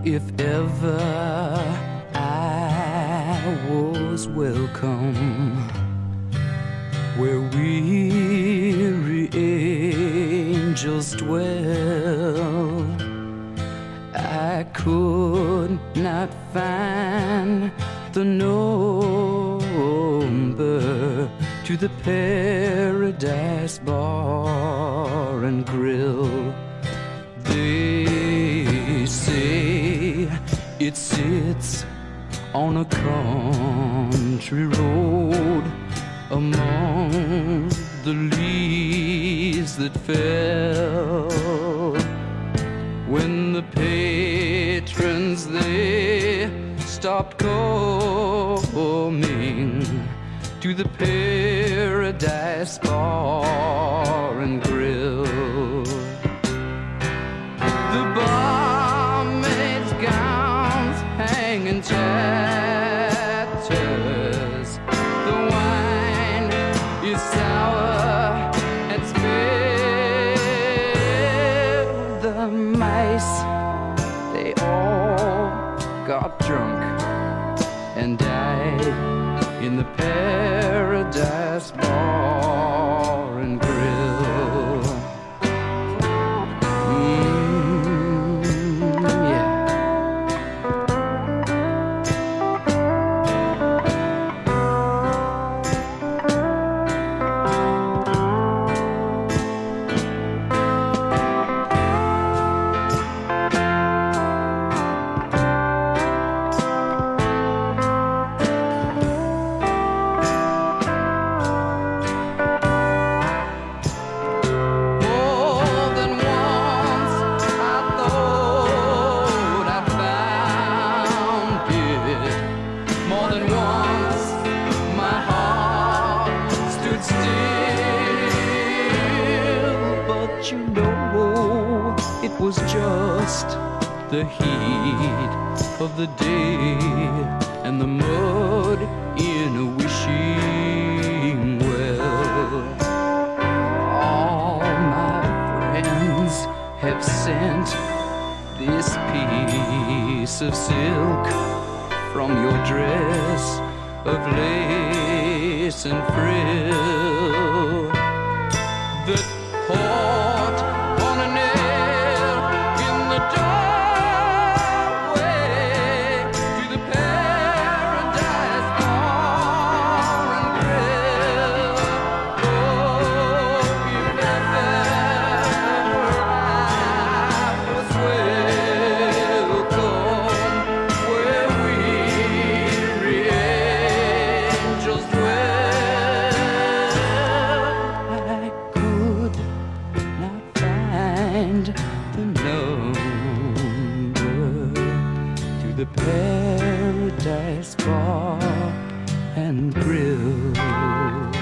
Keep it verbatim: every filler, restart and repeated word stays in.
If ever I was welcome where weary angels dwell, I could not find the number to the Paradise Bar and Grill. They say it sits on a country road among the leaves that fell. When the patrons they stopped coming to the Paradise Bar and Grill, the barmaid's gowns hang in tatters, the wine is sour and spilled. The mice, they all got drunk and died in the Paradise Bar and Grill. Mm, yeah. More than once my heart stood still, but you know it was just the heat of the day and the mud in a wishing well. All my friends have sent this piece of silk from your dress of lace and frill that caught on a nail in the doorway to the Paradise Bar and Grill. Oh, if ever I was welcome where weary angels dwell, I could not find the number to the Paradise Bar and Grill.